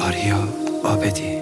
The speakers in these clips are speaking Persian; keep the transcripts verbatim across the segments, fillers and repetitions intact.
آریا عابدی.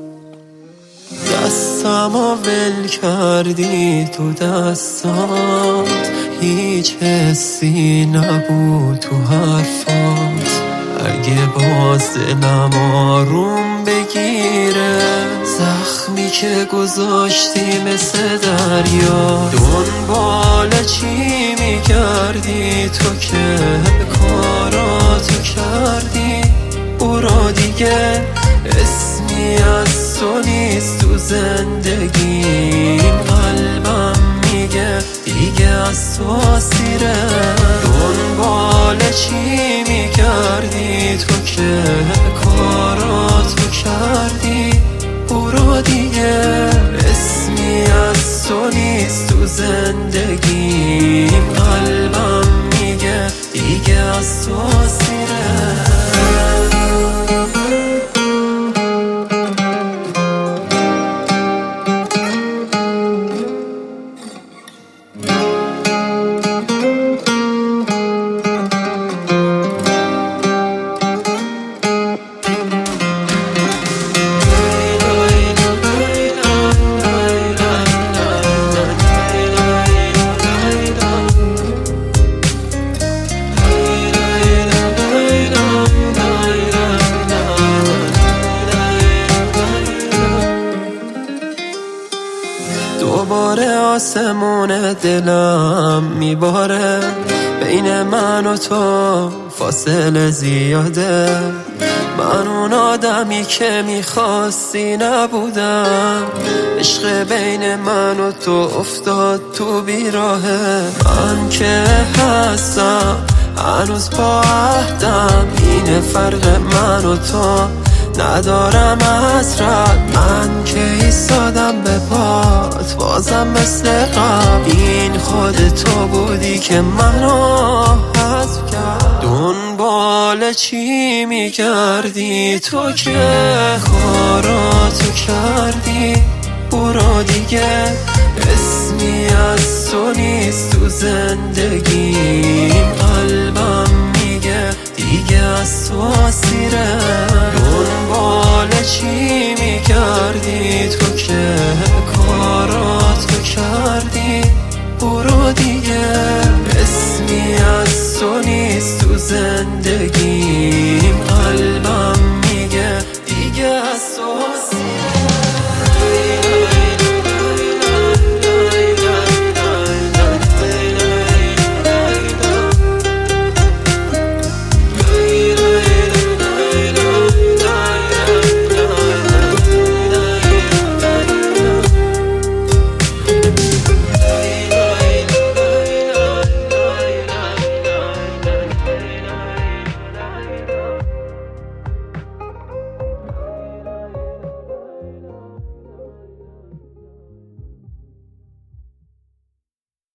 دستمو ول کردی تو دستات، هیچ حسی نبود تو حرفات. اگه باز دلم آروم بگیره، زخمی که گذاشتی مثل دریا. دنبال چی میگردی تو که کاراتو کردی؟ برو دیگه، اسمی از تو نیست تو زندگیم. قلبم میگه دیگه از تو سیره. دنبال چی میگردی تو که کاراتو کردی؟ برو دیگه، اسمی از تو نیست تو زندگیم. قلبم میگه دیگه از تو سیره. دوباره آسمون دلم میباره، بین من و تو فاصله زیاده. من اون آدمی که میخواستی نبودم، عشق بین من و تو افتاد تو بیراهه. من که هستم هنوز با عهدم، اینه فرق من و تو، ندارم حسرت. من که ایستادم به پات، بازم مثل قبل این خود تو بودی که منو حذف کرد. دنبال چی میگردی تو که کاراتو کردی؟ برو دیگه، اسمی از تو نیست تو زندگیم. قلبم میگه دیگه از تو سیره.